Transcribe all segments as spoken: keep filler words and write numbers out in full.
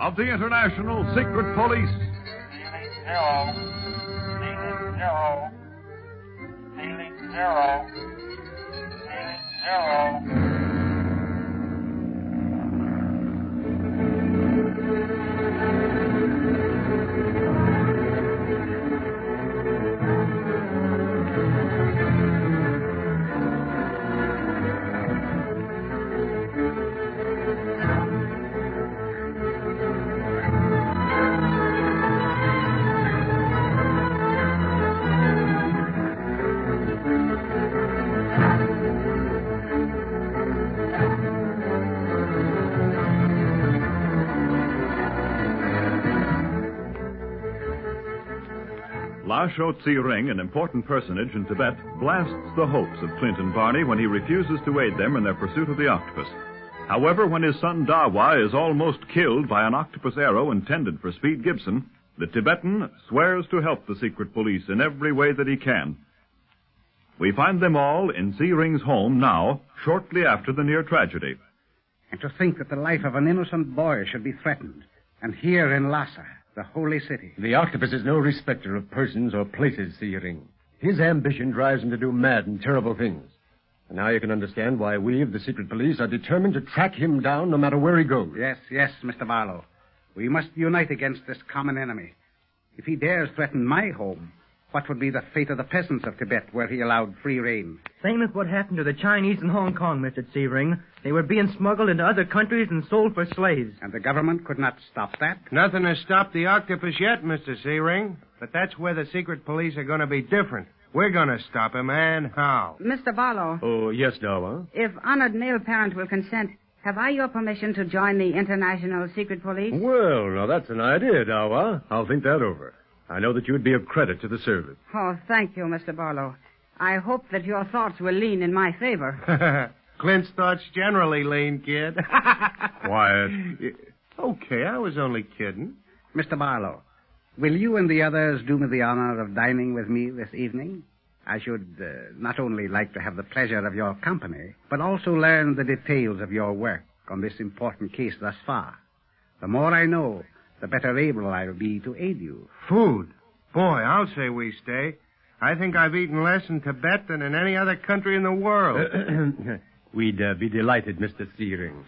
of the International Secret Police. Ceiling zero. Ceiling zero. Ceiling zero. Ceiling zero. La Shou Tse Ring, an important personage in Tibet, blasts the hopes of Clint and Barney when he refuses to aid them in their pursuit of the octopus. However, when his son Dawa is almost killed by an octopus arrow intended for Speed Gibson, the Tibetan swears to help the secret police in every way that he can. We find them all in Tse Ring's home now, shortly after the near tragedy. And to think that the life of an innocent boy should be threatened, and here in Lhasa, the holy city. The octopus is no respecter of persons or places, Tse Ring. His ambition drives him to do mad and terrible things. And now you can understand why we of the secret police are determined to track him down no matter where he goes. Yes, yes, Mister Barlow. We must unite against this common enemy. If he dares threaten my home, what would be the fate of the peasants of Tibet where he allowed free rein? Same as what happened to the Chinese in Hong Kong, Mister Tse Ring. They were being smuggled into other countries and sold for slaves. And the government could not stop that? Nothing has stopped the octopus yet, Mister Tse Ring. But that's where the secret police are going to be different. We're going to stop him, and how? Mister Barlow. Oh, yes, Dawa? If honored male parent will consent, have I your permission to join the International Secret Police? Well, now that's an idea, Dawa. I'll think that over. I know that you'd be of credit to the service. Oh, thank you, Mister Barlow. I hope that your thoughts will lean in my favor. Clint's thoughts generally lean, kid. Quiet. Okay, I was only kidding. Mister Barlow, will you and the others do me the honor of dining with me this evening? I should uh, not only like to have the pleasure of your company, but also learn the details of your work on this important case thus far. The more I know, the better able I'll be to aid you. Food? Boy, I'll say we stay. I think I've eaten less in Tibet than in any other country in the world. We'd uh, be delighted, Mister Tse Ring.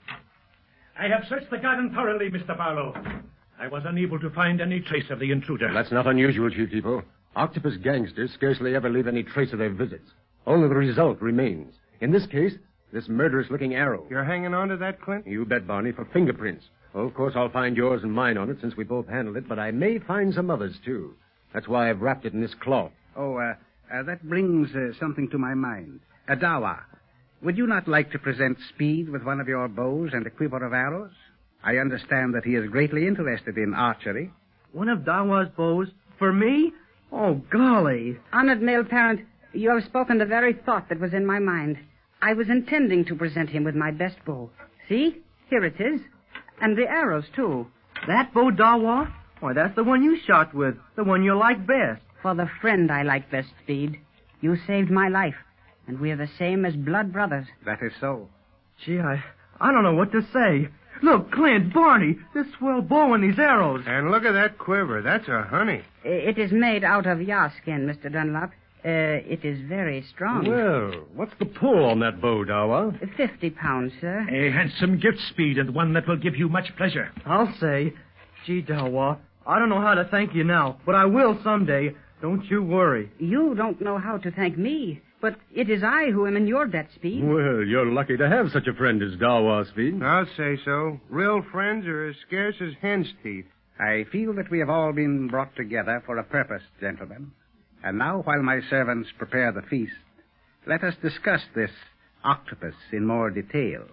I have searched the garden thoroughly, Mister Barlow. I was unable to find any trace of the intruder. That's not unusual, Chief Depot. Octopus gangsters scarcely ever leave any trace of their visits. Only the result remains. In this case, this murderous-looking arrow. You're hanging on to that, Clint? You bet, Barney, for fingerprints. Well, of course, I'll find yours and mine on it since we both handled it, but I may find some others, too. That's why I've wrapped it in this cloth. Oh, uh, uh, that brings uh, something to my mind. Adawa, would you not like to present Speed with one of your bows and a quiver of arrows? I understand that he is greatly interested in archery. One of Dawa's bows? For me? Oh, golly. Honored male parent, you have spoken the very thought that was in my mind. I was intending to present him with my best bow. See? Here it is. And the arrows, too. That bow, Dawa? Why, that's the one you shot with. The one you like best. For the friend I like best, Speed. You saved my life, and we are the same as blood brothers. That is so. Gee, I, I don't know what to say. Look, Clint, Barney, this swell bow and these arrows. And look at that quiver. That's a honey. It is made out of yah skin, Mister Dunlop. Uh, it is very strong. Well, what's the pull on that bow, Dawa? Fifty pounds, sir. A handsome gift, Speed, and one that will give you much pleasure. I'll say. Gee, Dawa, I don't know how to thank you now, but I will someday. Don't you worry. You don't know how to thank me, but it is I who am in your debt, Speed. Well, you're lucky to have such a friend as Dawa, Speed. I'll say so. Real friends are as scarce as hen's teeth. I feel that we have all been brought together for a purpose, gentlemen. And now, while my servants prepare the feast, let us discuss this octopus in more detail.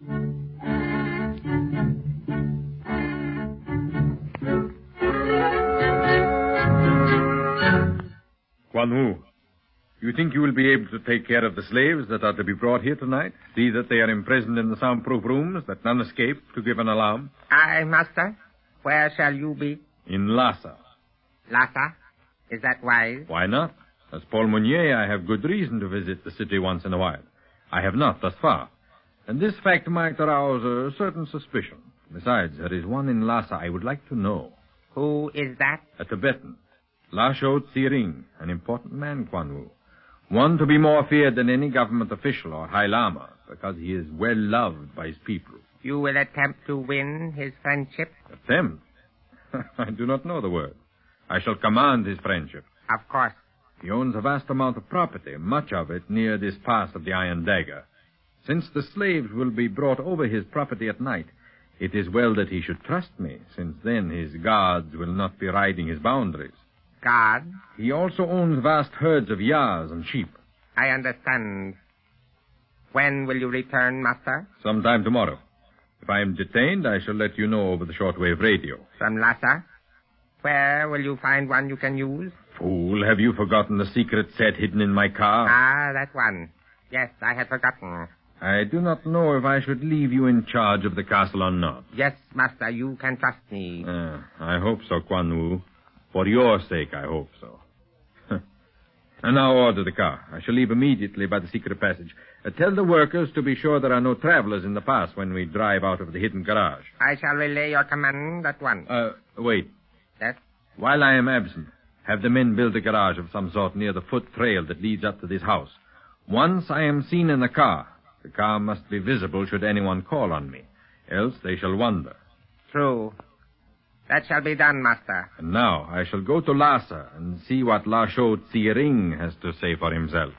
Guan Wu, you think you will be able to take care of the slaves that are to be brought here tonight? See that they are imprisoned in the soundproof rooms, that none escape to give an alarm? Aye, master. Where shall you be? In Lhasa. Lhasa? Is that wise? Why not? As Paul Mounier, I have good reason to visit the city once in a while. I have not thus far. And this fact might arouse a certain suspicion. Besides, there is one in Lhasa I would like to know. Who is that? A Tibetan. Lasho Tsiring, an important man, Quan Wu. One to be more feared than any government official or High Lama, because he is well loved by his people. You will attempt to win his friendship? Attempt? I do not know the word. I shall command his friendship. Of course. He owns a vast amount of property, much of it near this pass of the Iron Dagger. Since the slaves will be brought over his property at night, it is well that he should trust me, since then his guards will not be riding his boundaries. Guards? He also owns vast herds of yas and sheep. I understand. When will you return, Master? Sometime tomorrow. If I am detained, I shall let you know over the shortwave radio. From Lhasa? Where will you find one you can use? Fool, have you forgotten the secret set hidden in my car? Ah, that one. Yes, I had forgotten. I do not know if I should leave you in charge of the castle or not. Yes, Master, you can trust me. Uh, I hope so, Quan Wu. For your sake, I hope so. And now order the car. I shall leave immediately by the secret passage. Uh, tell the workers to be sure there are no travelers in the pass when we drive out of the hidden garage. I shall relay your command at once. Uh, wait. Yes? While I am absent, have the men build a garage of some sort near the foot trail that leads up to this house. Once I am seen in the car, the car must be visible should anyone call on me. Else they shall wonder. True. That shall be done, Master. And now I shall go to Lhasa and see what Lasho Tsiring has to say for himself.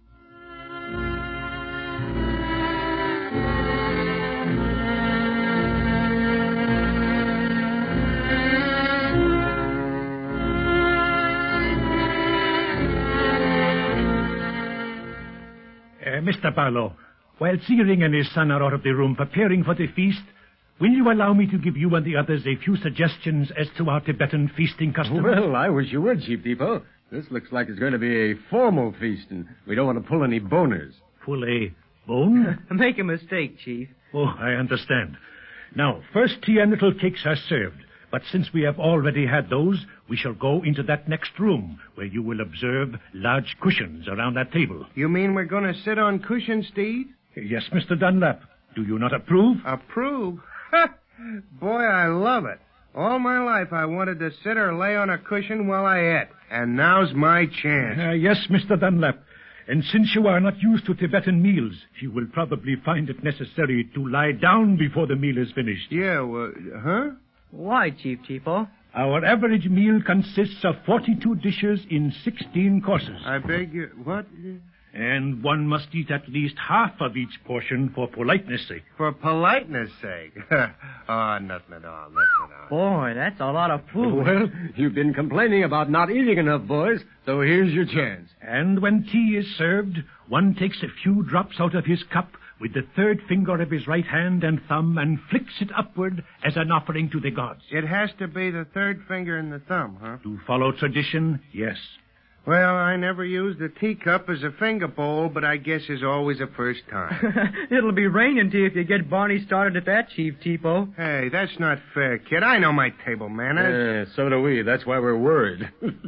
Uh, Mister Barlow, while Tsiring and his son are out of the room preparing for the feast, will you allow me to give you and the others a few suggestions as to our Tibetan feasting customs? Well, I wish you would, Chief Depot. This looks like it's going to be a formal feast, and we don't want to pull any boners. Pull a bone? Make a mistake, Chief. Oh, I understand. Now, first tea and little cakes are served. But since we have already had those, we shall go into that next room, where you will observe large cushions around that table. You mean we're going to sit on cushions, Steve? Yes, Mister Dunlap. Do you not approve? Approve? Boy, I love it. All my life I wanted to sit or lay on a cushion while I ate. And now's my chance. Uh, yes, Mister Dunlap. And since you are not used to Tibetan meals, you will probably find it necessary to lie down before the meal is finished. Yeah, well, huh? Why, Chief Cheapo? Our average meal consists of forty-two dishes in sixteen courses. I beg you, what? And one must eat at least half of each portion for politeness' sake. For politeness' sake? Oh, nothing at all, nothing at all. Boy, that's a lot of food. Well, you've been complaining about not eating enough, boys, so here's your chance. And when tea is served, one takes a few drops out of his cup with the third finger of his right hand and thumb and flicks it upward as an offering to the gods. It has to be the third finger and the thumb, huh? To follow tradition, yes. Well, I never used a teacup as a finger bowl, but I guess there's always a first time. It'll be raining tea if you get Barney started at that, Chief Teepo. Hey, that's not fair, kid. I know my table manners. Uh, so do we. That's why we're worried.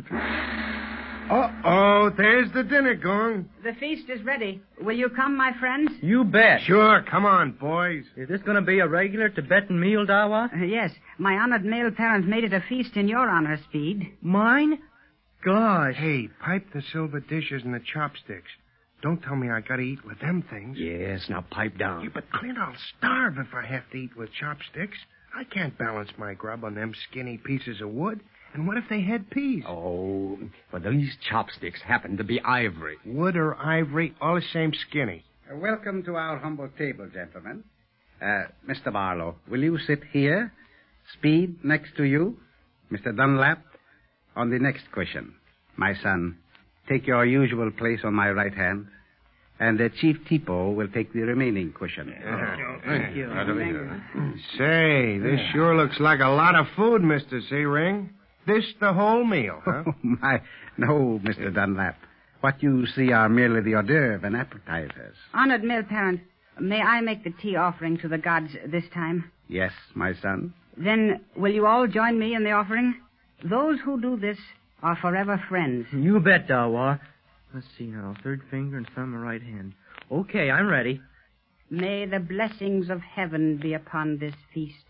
Uh-oh, there's the dinner gong. The feast is ready. Will you come, my friends? You bet. Sure, come on, boys. Is this going to be a regular Tibetan meal, Dawa? Uh, yes. My honored male parent made it a feast in your honor, Speed. Mine? Gosh. Hey, pipe the silver dishes and the chopsticks. Don't tell me I gotta eat with them things. Yes, now pipe down. Yeah, but Clint, I'll starve if I have to eat with chopsticks. I can't balance my grub on them skinny pieces of wood. And what if they had peas? Oh, but these chopsticks happen to be ivory. Wood or ivory, all the same skinny. Uh, welcome to our humble table, gentlemen. Uh, Mister Barlow, will you sit here? Speed next to you. Mister Dunlap, on the next cushion. My son, take your usual place on my right hand. And uh, Chief Teepo will take the remaining cushion. Uh, Thank you. Say, this sure looks like a lot of food, Mister Searing. This the whole meal, huh? Oh, my. No, Mister Dunlap. What you see are merely the hors d'oeuvre and appetizers. Honored male parent, may I make the tea offering to the gods this time? Yes, my son. Then will you all join me in the offering? Those who do this are forever friends. You bet, Dawa. Let's see now. Third finger and thumb and right hand. Okay, I'm ready. May the blessings of heaven be upon this feast.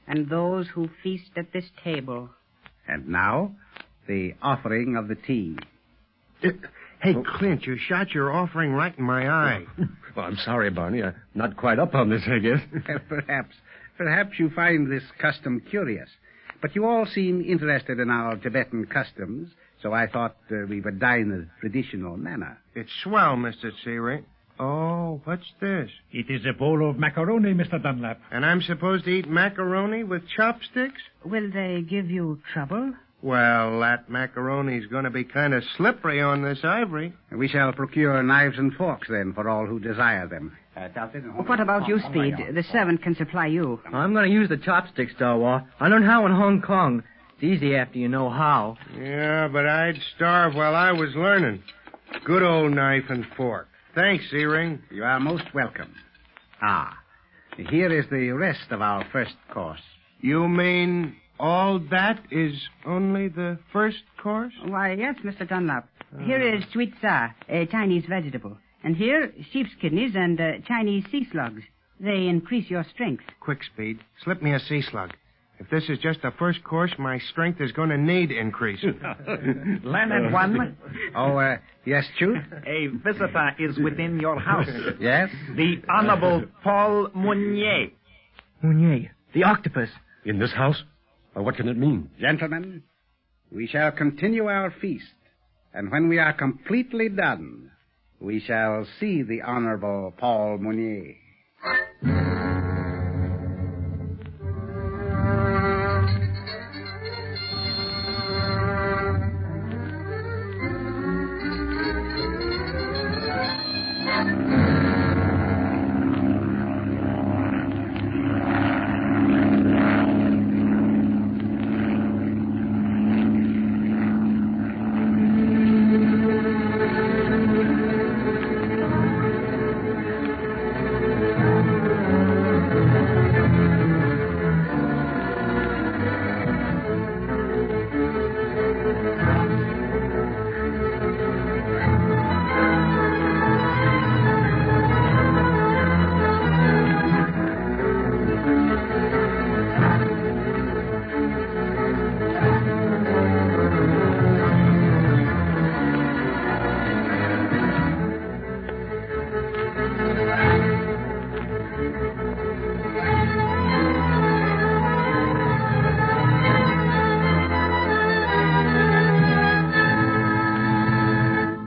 and those who feast at this table. And now, the offering of the tea. Hey, Clint, you shot your offering right in my eye. Well, I'm sorry, Barney. I'm not quite up on this, I guess. perhaps. Perhaps you find this custom curious. But you all seem interested in our Tibetan customs, so I thought uh, we would dine the traditional manner. It's swell, Mister Searing. Oh, what's this? It is a bowl of macaroni, Mister Dunlap. And I'm supposed to eat macaroni with chopsticks? Will they give you trouble? Well, that macaroni's going to be kind of slippery on this ivory. We shall procure knives and forks, then, for all who desire them. Uh, what about you, Speed? The servant can supply you. I'm going to use the chopsticks, Dawa. I learned how in Hong Kong. It's easy after you know how. Yeah, but I'd starve while I was learning. Good old knife and fork. Thanks, Searing. You are most welcome. Ah, here is the rest of our first course. You mean all that is only the first course? Why, yes, Mister Dunlap. Uh. Here is sweet sa, a Chinese vegetable. And here, sheep's kidneys and uh, Chinese sea slugs. They increase your strength. Quick, Speed. Slip me a sea slug. If this is just the first course, my strength is going to need increase. Leonard One. Oh, uh, yes, Chute? A visitor is within your house. Yes? The Honorable Paul Mounier. Mounier, the octopus. In this house? Well, what can it mean? Gentlemen, we shall continue our feast, and when we are completely done, we shall see the Honorable Paul Mounier.